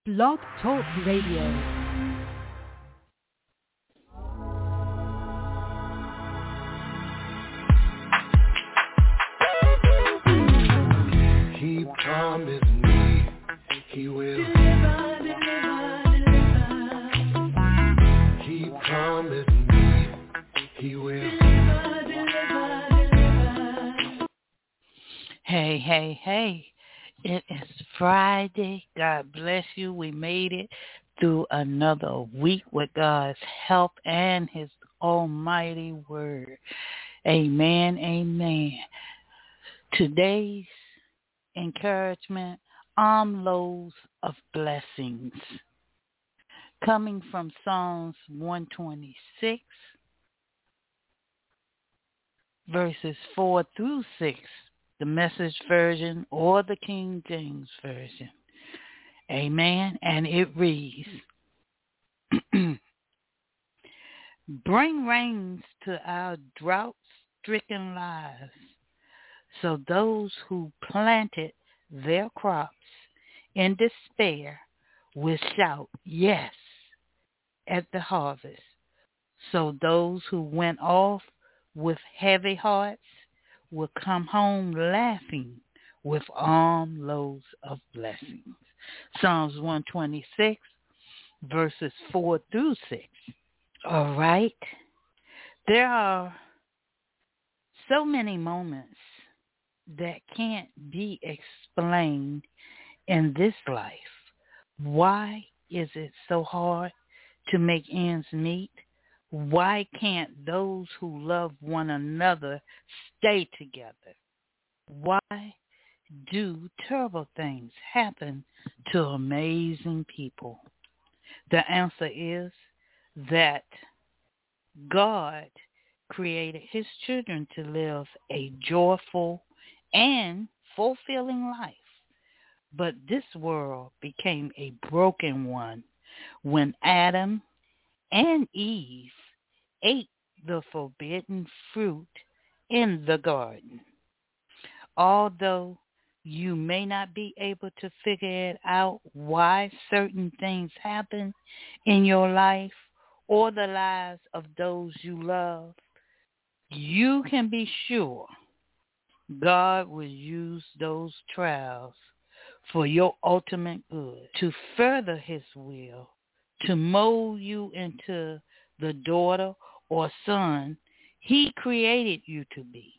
Blog Talk Radio. He promised me he will. He promised me he will. Hey. It is Friday. God bless you. We made it through another week with God's help and his almighty word. Amen. Today's encouragement, armloads of blessings. Coming from Psalms 126, verses 4 through 6. The Message version or the King James version. Amen. And it reads, bring rains to our drought-stricken lives, so those who planted their crops in despair will shout yes at the harvest. So those who went off with heavy hearts will come home laughing with armloads of blessings. Psalms 126, verses 4 through 6. All right. There are so many moments that can't be explained in this life. Why is it so hard to make ends meet? Why can't those who love one another stay together? Why do terrible things happen to amazing people? The answer is that God created his children to live a joyful and fulfilling life. But this world became a broken one when Adam and Eve ate the forbidden fruit in the garden. Although you may not be able to figure it out why certain things happen in your life or the lives of those you love, you can be sure God will use those trials for your ultimate good, to further his will, to mold you into the daughter or son he created you to be.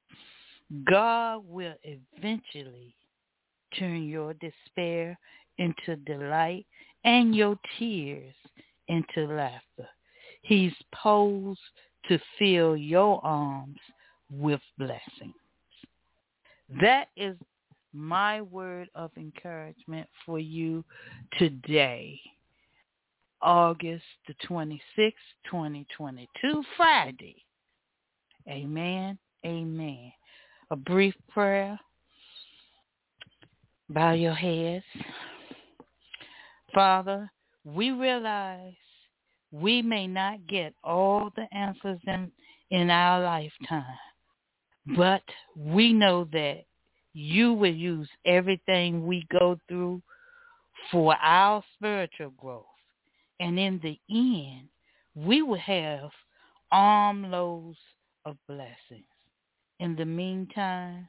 God will eventually turn your despair into delight and your tears into laughter. He's posed to fill your arms with blessings. That is my word of encouragement for you today, August the 26th, 2022, Friday. Amen. A brief prayer. Bow your heads. Father, we realize we may not get all the answers in our lifetime, but we know that you will use everything we go through for our spiritual growth. And in the end, we will have armloads of blessings. In the meantime,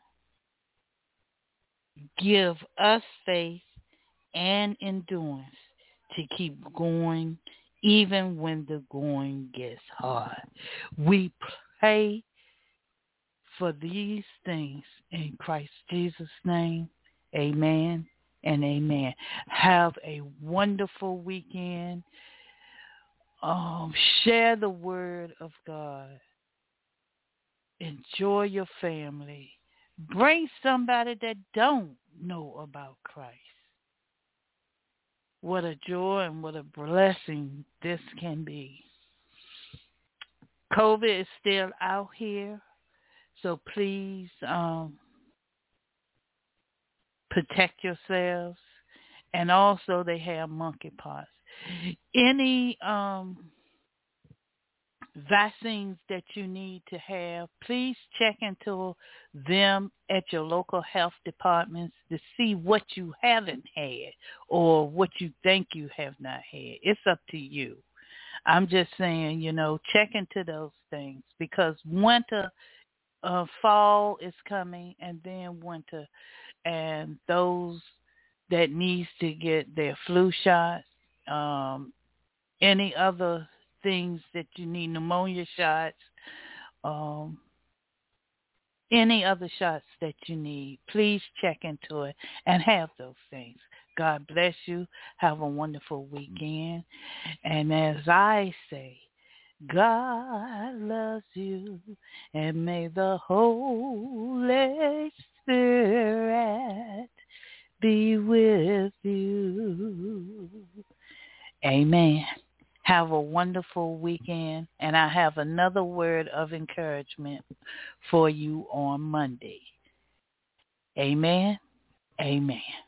give us faith and endurance to keep going even when the going gets hard. We pray for these things in Christ Jesus' name. Amen and amen. Have a wonderful weekend. Share the word of God. Enjoy your family. Bring somebody that don't know about Christ. What a joy and what a blessing this can be. COVID is still out here, so please protect yourselves. And also they have monkeypox. Any vaccines that you need to have, please check into them at your local health departments to see what you haven't had or what you think you have not had. It's up to you. I'm just saying, check into those things because winter, fall is coming, and then winter, and those that needs to get their flu shots, any other things that you need, pneumonia shots, um, any other shots that you need, please check into it and have those things. God bless you. Have a wonderful weekend. And as I say, God loves you, and may the Holy Spirit be with you. Amen. Have a wonderful weekend, and I have another word of encouragement for you on Monday. Amen. Amen.